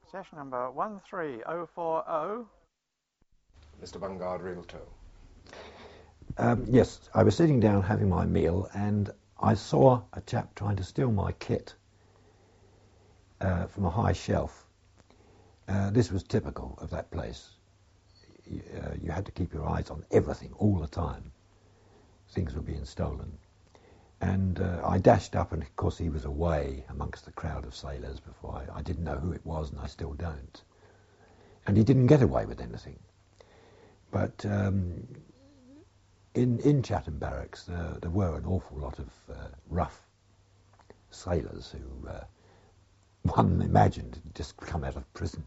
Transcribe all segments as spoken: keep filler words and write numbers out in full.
Session number one three oh four oh. Mister Bungard, Reel Toe. Um, yes, I was sitting down having my meal and I saw a chap trying to steal my kit uh, from a high shelf. Uh, this was typical of that place. You, uh, you had to keep your eyes on everything all the time. Things were being stolen. And uh, I dashed up, and of course he was away amongst the crowd of sailors before I, I didn't know who it was, and I still don't. And he didn't get away with anything. But um, in, in Chatham Barracks, uh, there were an awful lot of uh, rough sailors who uh, one imagined had just come out of prison.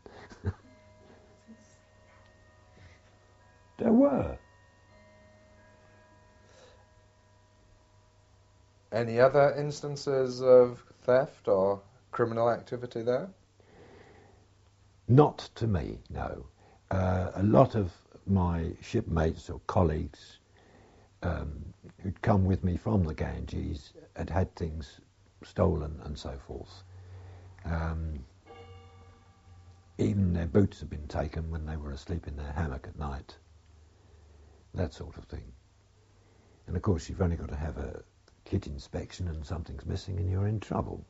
There were. Any other instances of theft or criminal activity there? Not to me, no. Uh, a lot of my shipmates or colleagues um, who'd come with me from the Ganges had had things stolen and so forth. Um, even their boots had been taken when they were asleep in their hammock at night. That sort of thing. And of course you've only got to have a kit inspection and something's missing and you're in trouble.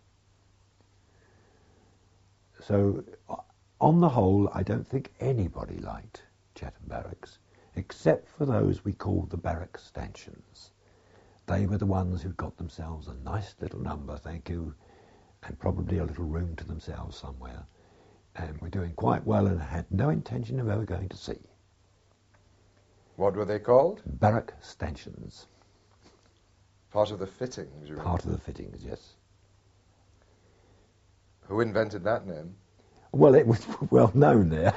So on the whole, I don't think anybody liked Chatham Barracks, except for those we called the barrack stanchions. They were the ones who got themselves a nice little number, thank you, and probably a little room to themselves somewhere, and were doing quite well and had no intention of ever going to sea. What were they called? Barrack stanchions. Part of the fittings, you mean? Part of the fittings, yes. Who invented that name? Well, it was well known there.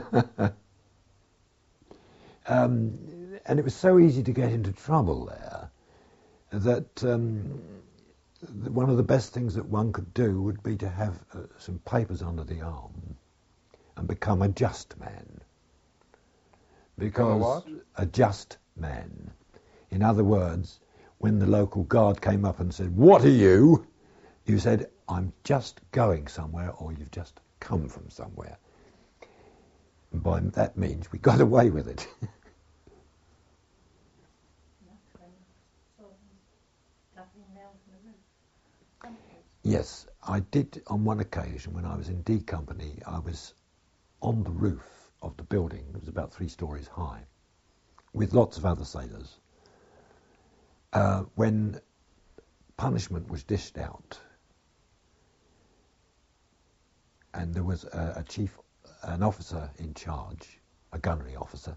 um, and it was so easy to get into trouble there that um, one of the best things that one could do would be to have uh, some papers under the arm and become a just man. Become a Because what? a just man. In other words, when the local guard came up and said, "What are you?" you said, "I'm just going somewhere," or "You've just come from somewhere." And by that means we got away with it. Yes, I did on one occasion when I was in D Company. I was on the roof of the building. It was about three stories high, with lots of other sailors. Uh, when punishment was dished out, and there was a, a chief, an officer in charge, a gunnery officer,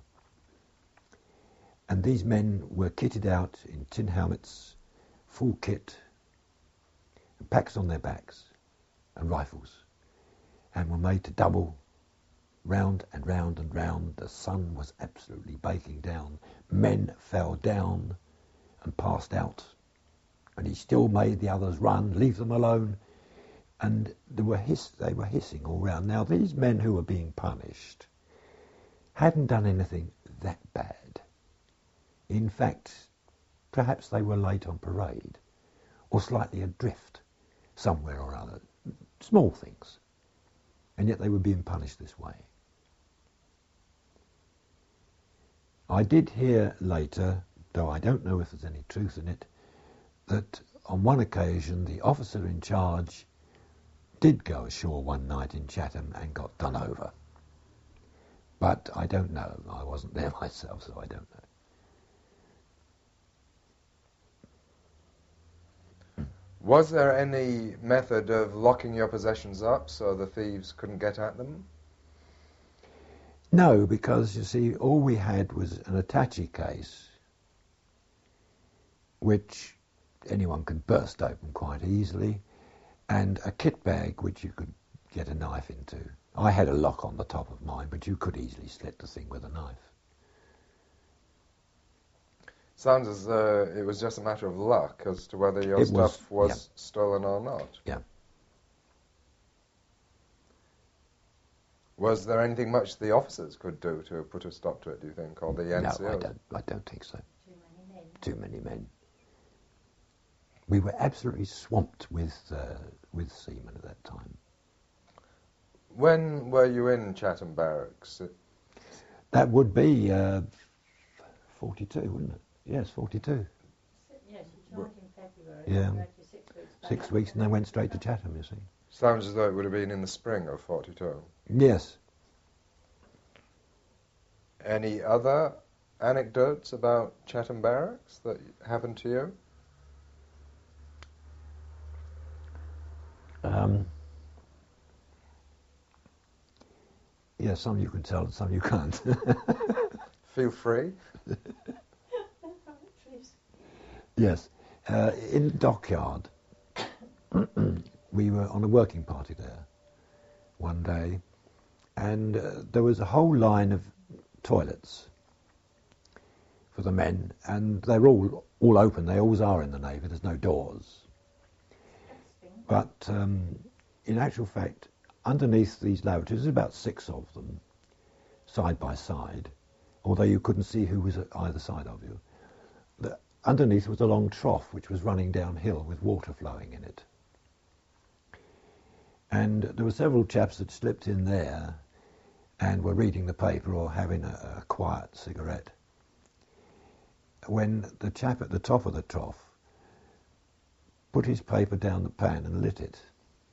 and these men were kitted out in tin helmets, full kit, and packs on their backs, and rifles, and were made to double round and round and round. The sun was absolutely baking down. Men fell down and passed out, and he still made the others run, leave them alone, and they were hiss, they were hissing all round. Now these men who were being punished hadn't done anything that bad. In fact, perhaps they were late on parade, or slightly adrift somewhere or other, small things, and yet they were being punished this way. I did hear later, though I don't know if there's any truth in it, that on one occasion the officer in charge did go ashore one night in Chatham and got done over. But I don't know. I wasn't there myself, so I don't know. Was there any method of locking your possessions up so the thieves couldn't get at them? No, because, you see, all we had was an attache case, which anyone could burst open quite easily, and a kit bag which you could get a knife into. I had a lock on the top of mine, but you could easily slit the thing with a knife. Sounds as though it was just a matter of luck as to whether your It stuff was, was yeah. stolen or not. Yeah. Was there anything much the officers could do to put a stop to it, do you think, or the N C O? No, I don't, I don't think so. Too many men. Too many men. We were absolutely swamped with uh, with seamen at that time. When were you in Chatham Barracks? That would be uh, forty-two, wouldn't it? Yes, forty-two. Yes, you joined in February. Yeah. You had your six weeks back. Six weeks, and then went straight to Chatham, you see. Sounds as though it would have been in the spring of forty-two. Yes. Any other anecdotes about Chatham Barracks that happened to you? Um, yeah, some you can tell and some you can't. Feel free. Yes. Uh, in the dockyard, we were on a working party there one day, and uh, there was a whole line of toilets for the men, and they were all, all open. They always are in the Navy. There's no doors. But um, in actual fact, underneath these lavatories, there's about six of them, side by side, although you couldn't see who was at either side of you. The, underneath was a long trough which was running downhill with water flowing in it. And there were several chaps that slipped in there and were reading the paper or having a, a quiet cigarette, when the chap at the top of the trough put his paper down the pan and lit it.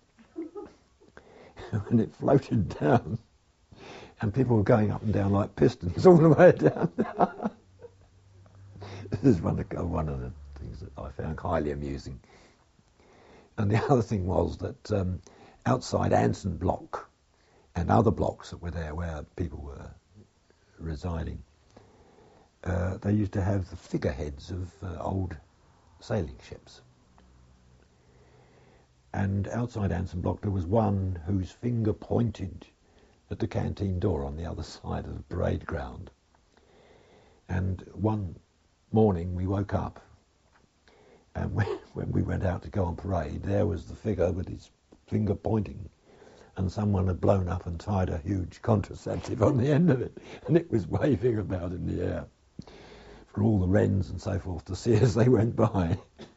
And it floated down, and people were going up and down like pistons all the way down. This is one of, one of the things that I found highly amusing. And the other thing was that um, outside Anson Block and other blocks that were there where people were residing, uh, they used to have the figureheads of uh, old sailing ships. And outside Anson Block there was one whose finger pointed at the canteen door on the other side of the parade ground. And one morning we woke up, and when, when we went out to go on parade, there was the figure with his finger pointing, and someone had blown up and tied a huge contraceptive on the end of it, and it was waving about in the air for all the wrens and so forth to see as they went by.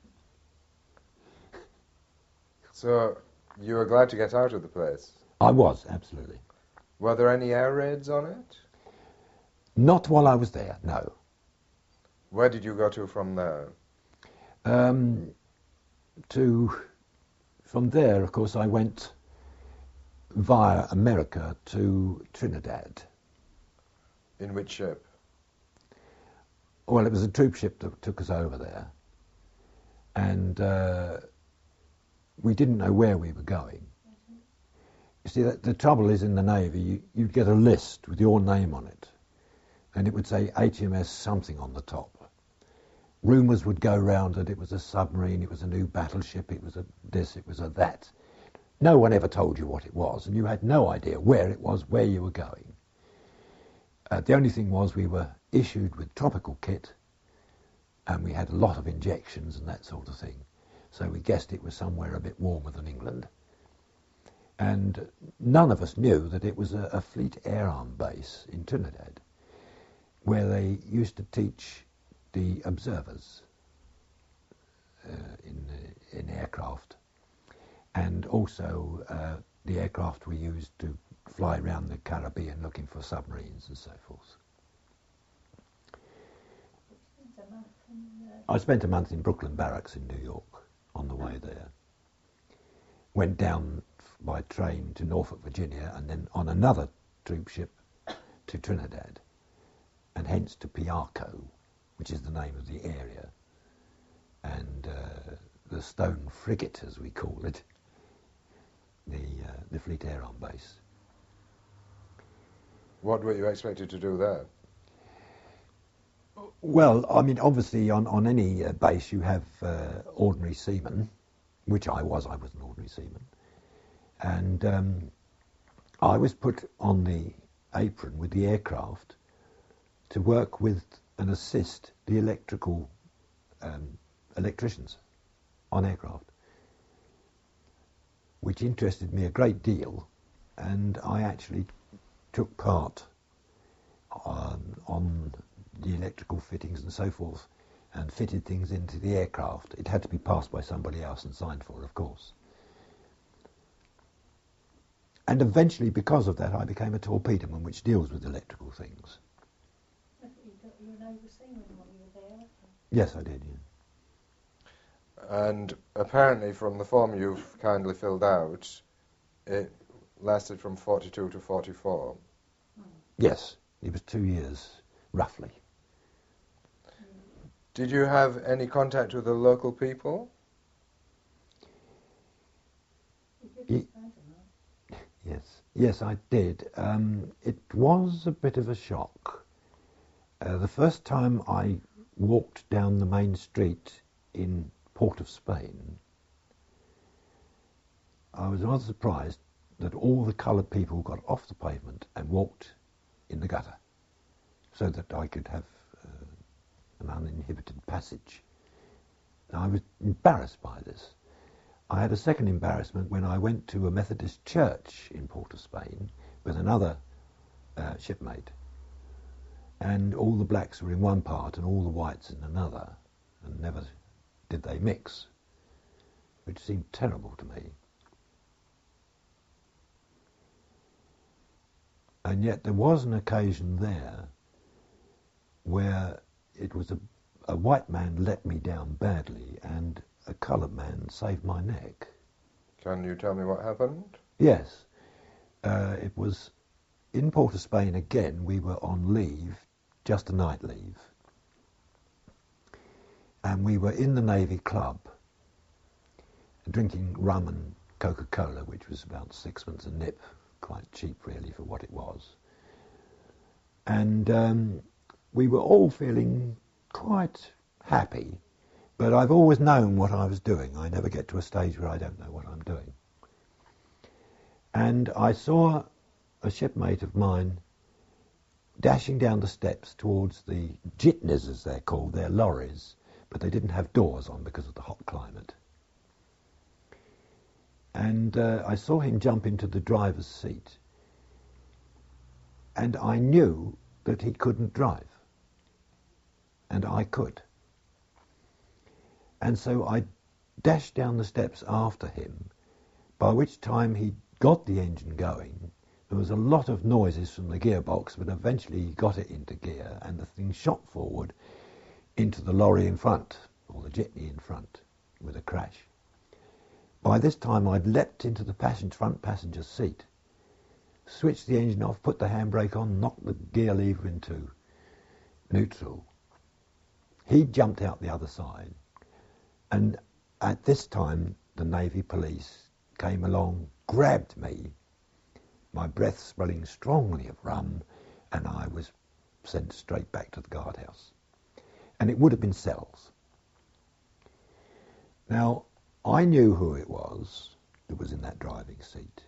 So you were glad to get out of the place? I was, absolutely. Were there any air raids on it? Not while I was there, no. Where did you go to from there? Um, to, from there, of course, I went via America to Trinidad. In which ship? Well, it was a troop ship that took us over there, and uh, we didn't know where we were going. You see, the, the trouble is in the Navy, you, you'd get a list with your name on it, and it would say H M S something on the top. Rumours would go round that it was a submarine, it was a new battleship, it was a this, it was a that. No one ever told you what it was, and you had no idea where it was, where you were going. Uh, the only thing was we were issued with tropical kit, and we had a lot of injections and that sort of thing. So we guessed it was somewhere a bit warmer than England. And none of us knew that it was a, a Fleet Air Arm base in Trinidad, where they used to teach the observers uh, in, uh, in aircraft. And also uh, the aircraft were used to fly around the Caribbean looking for submarines and so forth. I spent a month in Brooklyn Barracks in New York on the way there. Went down by train to Norfolk, Virginia, and then on another troop ship to Trinidad, and hence to Piarco, which is the name of the area, and uh, the Stone Frigate, as we call it, the, uh, the Fleet Air Arm base. What were you expected to do there? Well, I mean, obviously on, on any uh, base you have uh, ordinary seamen, which I was. I was an ordinary seaman. And um, I was put on the apron with the aircraft to work with and assist the electrical um, electricians on aircraft, which interested me a great deal, and I actually took part on, on the electrical fittings and so forth, and fitted things into the aircraft. It had to be passed by somebody else and signed for, of course. And eventually, because of that, I became a torpedoman, which deals with electrical things. I thought you got, you were an overseeing while you were there. Yes, I did, yeah. And apparently, from the form you've kindly filled out, it lasted from forty-two to forty-four. Yes, it was two years, roughly. Did you have any contact with the local people? Ye- Yes, yes, I did. Um, it was a bit of a shock. Uh, the first time I walked down the main street in Port of Spain, I was rather surprised that all the coloured people got off the pavement and walked in the gutter so that I could have uh, an uninhibited passage. And I was embarrassed by this. I had a second embarrassment when I went to a Methodist church in Port of Spain with another uh, shipmate, and all the blacks were in one part and all the whites in another, and never did they mix, which seemed terrible to me. And yet there was an occasion there where it was a, a white man let me down badly and a coloured man saved my neck. Can you tell me what happened? Yes. Uh, it was in Port of Spain again. We were on leave, just a night leave. And we were in the Navy Club drinking rum and Coca-Cola, which was about sixpence a nip, quite cheap really for what it was. And um, we were all feeling quite happy. But I've always known what I was doing. I never get to a stage where I don't know what I'm doing. And I saw a shipmate of mine dashing down the steps towards the jitneys, as they're called. They're lorries, but they didn't have doors on because of the hot climate. And uh, I saw him jump into the driver's seat. And I knew that he couldn't drive. And I could. And so I dashed down the steps after him, by which time he got the engine going. There was a lot of noises from the gearbox, but eventually he got it into gear, and the thing shot forward into the lorry in front, or the jitney in front, with a crash. By this time I'd leapt into the passenger, front passenger seat, switched the engine off, put the handbrake on, knocked the gear lever into neutral. He jumped out the other side. And at this time, the Navy police came along, grabbed me, my breath smelling strongly of rum, and I was sent straight back to the guardhouse. And it would have been cells. Now, I knew who it was that was in that driving seat.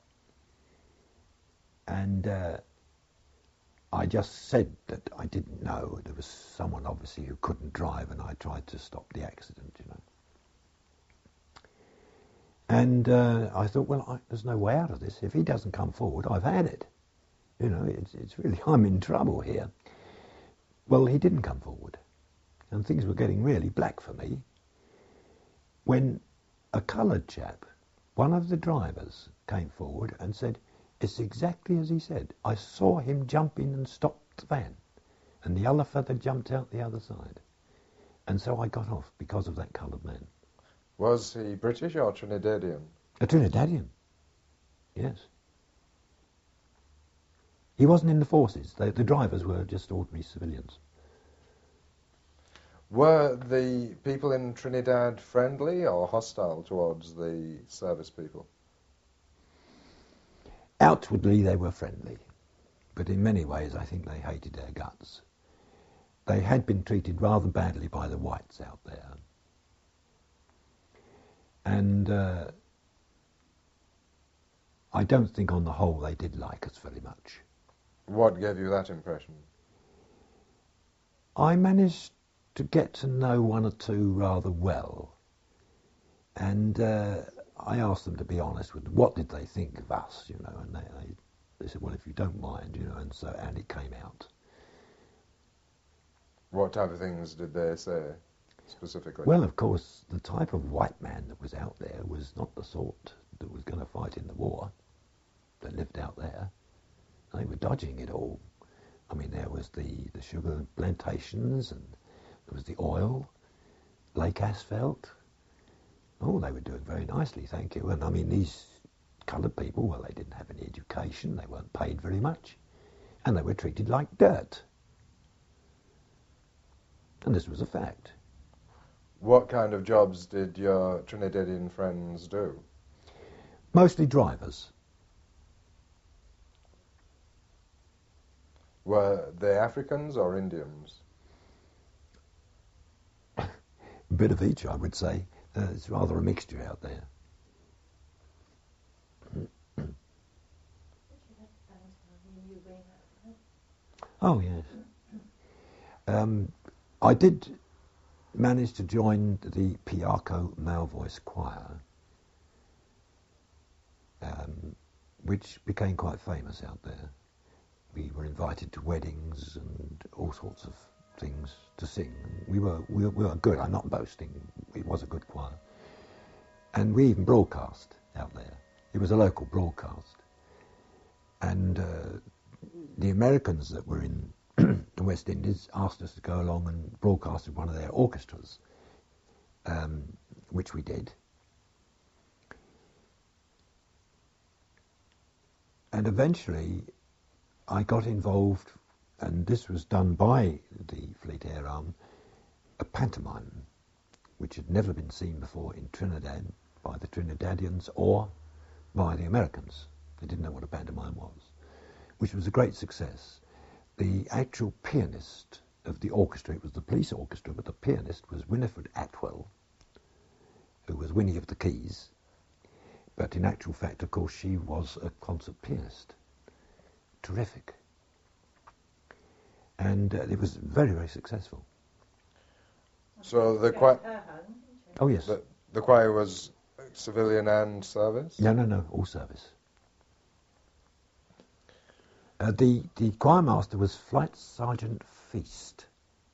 And uh, I just said that I didn't know. There was someone obviously who couldn't drive, and I tried to stop the accident, you know. And uh, I thought, well, I, there's no way out of this. If he doesn't come forward, I've had it. You know, it's, it's really, I'm in trouble here. Well, he didn't come forward, and things were getting really black for me, when a coloured chap, one of the drivers, came forward and said, it's exactly as he said. I saw him jump in and stop the van, and the other feather jumped out the other side. And so I got off because of that coloured man. Was he British or Trinidadian? A Trinidadian, yes. He wasn't in the forces. They, the drivers were just ordinary civilians. Were the people in Trinidad friendly or hostile towards the service people? Outwardly, they were friendly, but in many ways, I think they hated their guts. They had been treated rather badly by the whites out there. And uh, I don't think on the whole they did like us very much. What gave you that impression? I managed to get to know one or two rather well, and uh, I asked them to be honest with what did they think of us, you know, and they, they, they said, well, if you don't mind, you know, and so, and it came out. What type of things did they say, specifically? Well, of course, the type of white man that was out there was not the sort that was going to fight in the war. that lived out there. They were dodging it all. I mean, there was the, the sugar plantations, and there was the oil, lake asphalt. Oh, they were doing very nicely, thank you. And I mean, these coloured people, well, they didn't have any education, they weren't paid very much, and they were treated like dirt. And this was a fact. What kind of jobs did your Trinidadian friends do? Mostly drivers. Were they Africans or Indians? A bit of each, I would say. Uh, it's rather a mixture out there. Oh, yes. Um, I did manage to join the Piarco Male Voice Choir, um, which became quite famous out there. We were invited to weddings and all sorts of things to sing. We were, we were, we were good. I'm not boasting. It was a good choir. And we even broadcast out there. It was a local broadcast. And uh, the Americans that were in the West Indies asked us to go along and broadcast with one of their orchestras, um, which we did. And eventually I got involved, and this was done by the Fleet Air Arm, a pantomime which had never been seen before in Trinidad by the Trinidadians or by the Americans. They didn't know what a pantomime was, which was a great success. The actual pianist of the orchestra, it was the police orchestra, but the pianist was Winifred Atwell, who was Winnie of the Keys. But in actual fact, of course, she was a concert pianist. Terrific. And uh, it was very, very successful. So the choir, Oh, yes. the, the choir was civilian and service? No, no, no, all service. Uh, the, the choir master was Flight Sergeant Feast.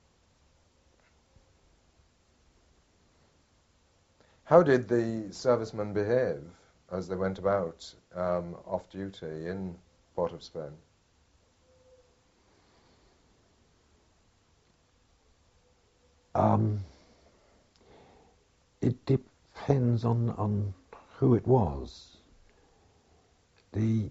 How did the servicemen behave as they went about um, off duty in Port of Spain? Um, it depends on, on who it was. The,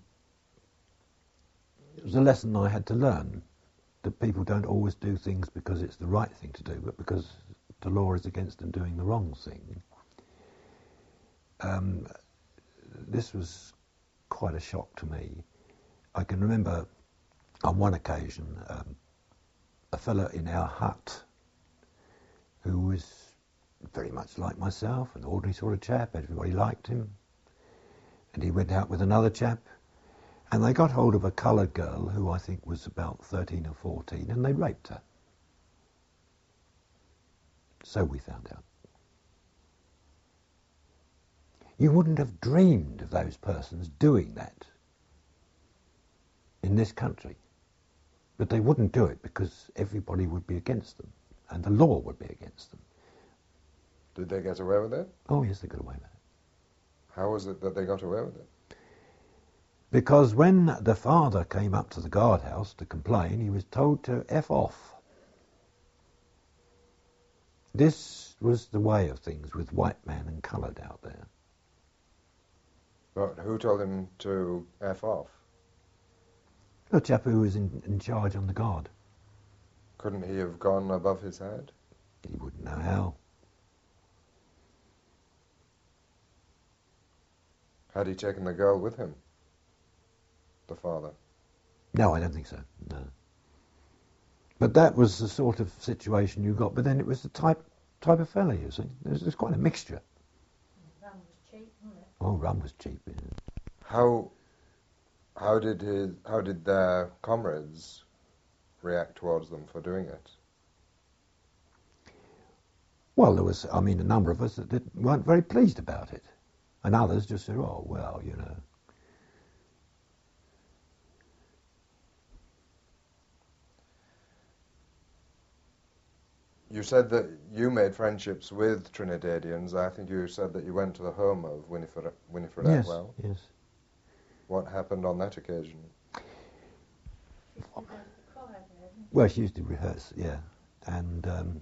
it was a lesson I had to learn, that people don't always do things because it's the right thing to do, but because the law is against them doing the wrong thing. Um, this was quite a shock to me. I can remember on one occasion um, a fellow in our hut who was very much like myself, an ordinary sort of chap, everybody liked him, and he went out with another chap, and they got hold of a coloured girl who I think was about thirteen or fourteen, and they raped her. So we found out. You wouldn't have dreamed of those persons doing that in this country. But they wouldn't do it because everybody would be against them, and the law would be against them. Did they get away with it? Oh, yes, they got away with it. How was it that they got away with it? Because when the father came up to the guardhouse to complain, he was told to F off. This was the way of things with white man and coloured out there. But who told him to F off? The chap who was in, in charge on the guard. Couldn't he have gone above his head? He wouldn't know how. Had he taken the girl with him? The father? No, I don't think so, no. But that was the sort of situation you got. But then it was the type type of fella, you see. There's, there's quite a mixture. Rum was cheap, wasn't it? Oh, rum was cheap, yeah. How how did his how did their comrades react towards them for doing it? Well, there was, I mean, a number of us that did, weren't very pleased about it. And others just said, oh, well, you know. You said that you made friendships with Trinidadians. I think you said that you went to the home of Winifred, Winifred Yes, Atwell. yes. What happened on that occasion? She used to go to the choir there, didn't she? Well, she used to rehearse, yeah, and um,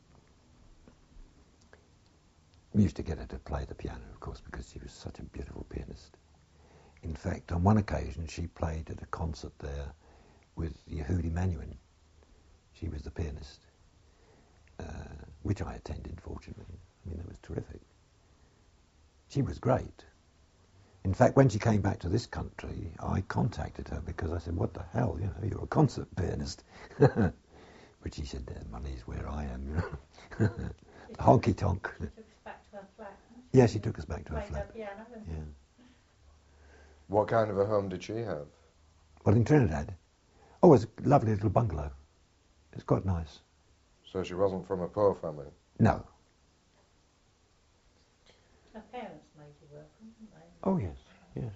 we used to get her to play the piano, of course, because she was such a beautiful pianist. In fact, on one occasion, she played at a concert there with Yehudi Menuhin. She was the pianist, uh, which I attended, fortunately. I mean, it was terrific. She was great. In fact, when she came back to this country, I contacted her because I said, what the hell, you know, you're a concert pianist. But she said, the money's where I am, you know. Honky tonk. She took us back to her flat. didn't Yeah, she took us back to her Played flat. her piano and Yeah. What kind of a home did she have? Well, in Trinidad, oh, it was a lovely little bungalow. It's quite nice. So she wasn't from a poor family? No. her parents made you welcome, didn't they? Oh, yes, yes.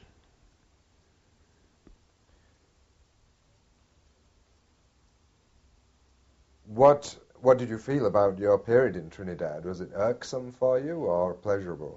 What What did you feel about your period in Trinidad? Was it irksome for you or pleasurable?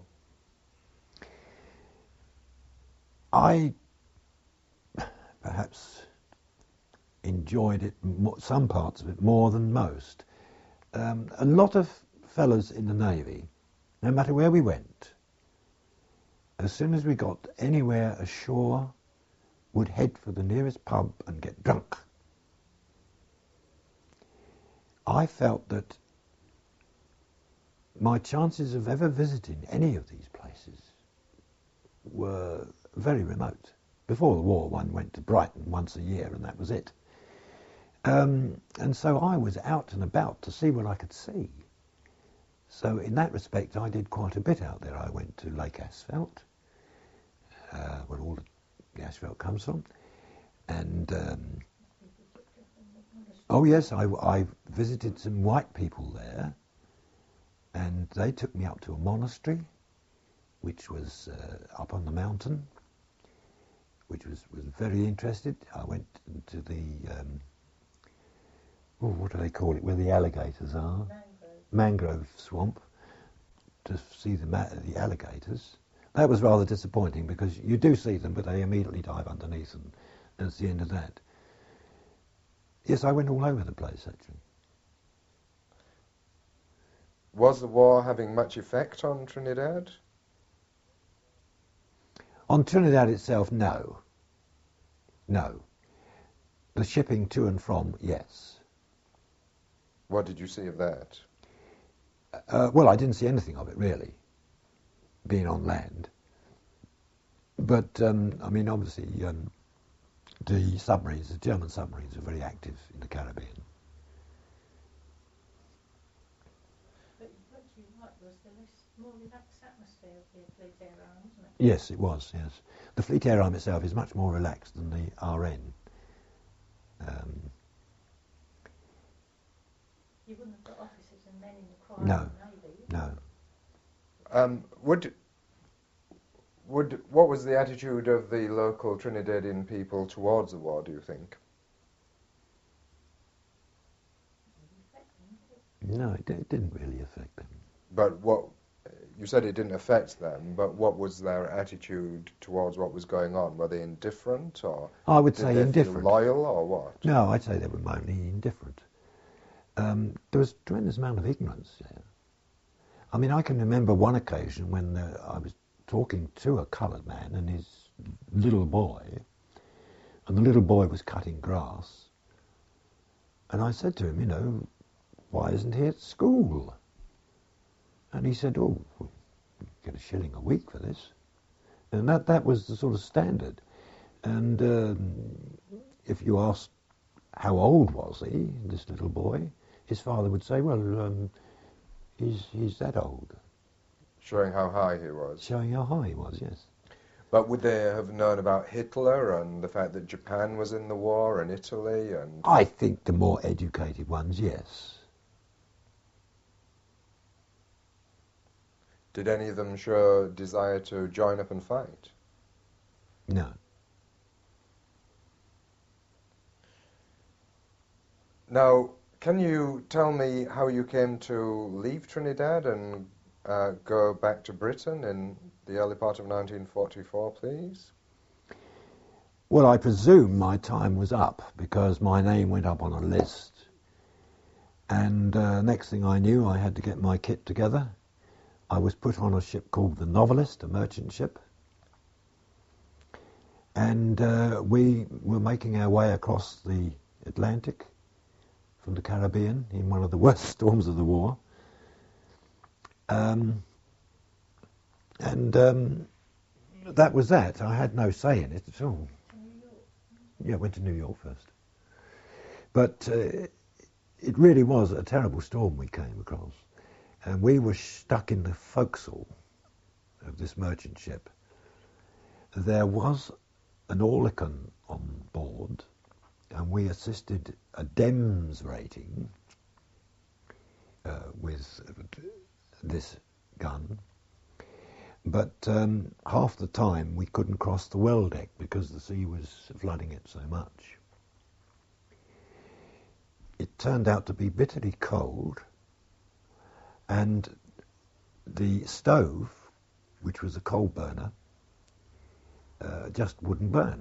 I perhaps enjoyed it, mo- some parts of it, more than most. Um, a lot of fellas in the Navy, no matter where we went, as soon as we got anywhere ashore, would head for the nearest pub and get drunk. I felt that my chances of ever visiting any of these places were very remote. Before the war, one went to Brighton once a year, and that was it. Um, and so I was out and about to see what I could see. So in that respect, I did quite a bit out there. I went to Lake Asphalt, uh, where all the asphalt comes from, and um, oh yes, I, I visited some white people there, and they took me up to a monastery, which was uh, up on the mountain, which was, was very interested. I went to the, um, oh, what do they call it, where the alligators are? Mangrove. Mangrove swamp, to see the, ma- the alligators. That was rather disappointing because you do see them, but they immediately dive underneath, and that's the end of that. Yes, I went all over the place, actually. Was the war having much effect on Trinidad? On Trinidad itself, no. No. The shipping to and from, yes. What did you see of that? Uh, well, I didn't see anything of it, really, being on land. But, um, I mean, obviously, um, the submarines, the German submarines, are very active in the Caribbean. But what you liked was the less, more relaxed atmosphere of the Fleet Air Arm, wasn't it? Yes, it was, yes. The Fleet Air Arm itself is much more relaxed than the R N. Um, You wouldn't have got officers and men in the choir No. and Navy, would you? no. Um, would would what was the attitude of the local Trinidadian people towards the war, do you think? No, it, di- it didn't really affect them. But what you said it didn't affect them, but what was their attitude towards what was going on? Were they indifferent, or I would did say they indifferent. feel loyal, or what? No, I'd say they were mainly indifferent. Um, there was a tremendous amount of ignorance there. I mean, I can remember one occasion when uh, I was talking to a coloured man and his little boy, and the little boy was cutting grass, and I said to him, you know, why isn't he at school? And he said, oh, we get a shilling a week for this. And that, that was the sort of standard. And um, if you asked how old was he, this little boy, his father would say, well, um, he's, he's that old, Showing how high he was. showing how high he was, yes. But would they have known about Hitler and the fact that Japan was in the war and Italy and... I think the more educated ones, yes. Did any of them show desire to join up and fight? No. Now, can you tell me how you came to leave Trinidad and uh, go back to Britain in the early part of nineteen forty-four, please? Well, I presume my time was up because my name went up on a list. And uh, next thing I knew, I had to get my kit together. I was put on a ship called the Novelist, a merchant ship. And uh, we were making our way across the Atlantic from the Caribbean in one of the worst storms of the war. Um, and um, that was that. I had no say in it at all. Yeah, I went to New York first. But uh, it really was a terrible storm we came across. And we were stuck in the forecastle of this merchant ship. There was an Oerlikon on board, and we assisted a DEMS rating uh, with this gun. But um, half the time we couldn't cross the well deck because the sea was flooding it so much. It turned out to be bitterly cold, and the stove, which was a coal burner, uh, just wouldn't burn.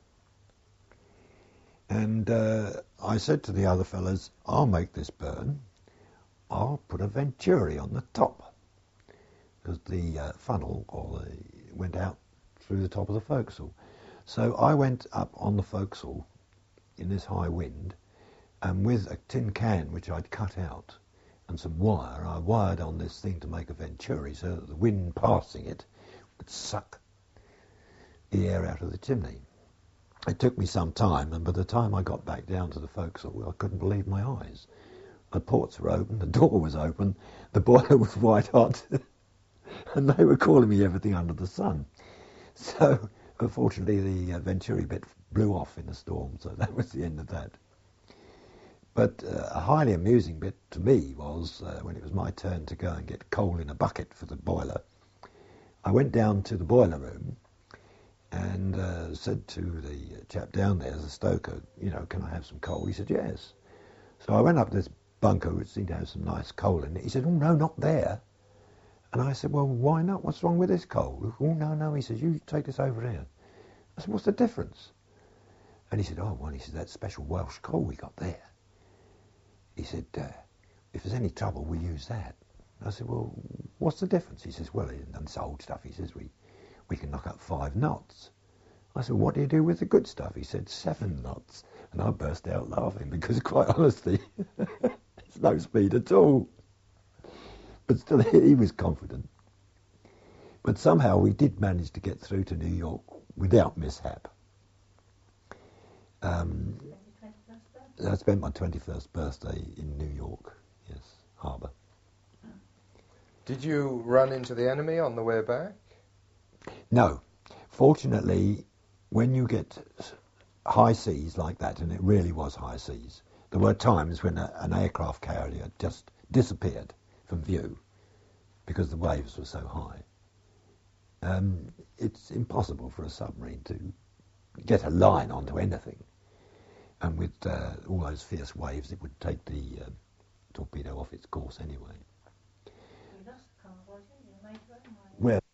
And uh, I said to the other fellas, I'll make this burn. I'll put a Venturi on the top, because the uh, funnel or the, went out through the top of the forecastle. So I went up on the forecastle in this high wind, and with a tin can which I'd cut out and some wire, I wired on this thing to make a Venturi so that the wind passing it would suck the air out of the chimney. It took me some time, and by the time I got back down to the forecastle, I couldn't believe my eyes. The ports were open, the door was open, the boiler was white hot, and they were calling me everything under the sun. So, unfortunately, the uh, Venturi bit blew off in the storm, so that was the end of that. But uh, a highly amusing bit to me was uh, when it was my turn to go and get coal in a bucket for the boiler. I went down to the boiler room and uh, said to the chap down there, the stoker, you know, can I have some coal? He said, yes. So I went up to this bunker which seemed to have some nice coal in it. He said, oh, no, not there. And I said, well, why not? What's wrong with this coal? Oh, no, no. He says, you take this over here. I said, what's the difference? And he said, oh, well, he said, that's special Welsh coal we got there. He said, uh, if there's any trouble, we'll use that. I said, well, what's the difference? He says, well, it's old stuff. He says, we, we can knock up five knots. I said, what do you do with the good stuff? He said, seven knots. And I burst out laughing because, quite honestly, it's no speed at all. But still, he was confident. But somehow we did manage to get through to New York without mishap. Um, I spent my twenty-first birthday in New York, yes, harbour. Did you run into the enemy on the way back? No. Fortunately, when you get high seas like that, and it really was high seas, there were times when a, an aircraft carrier just disappeared from view because the waves were so high. Um, it's impossible for a submarine to get a line onto anything. And with uh, all those fierce waves, it would take the uh, torpedo off its course anyway. You lost the convoy, didn't you? Made your own way. Well,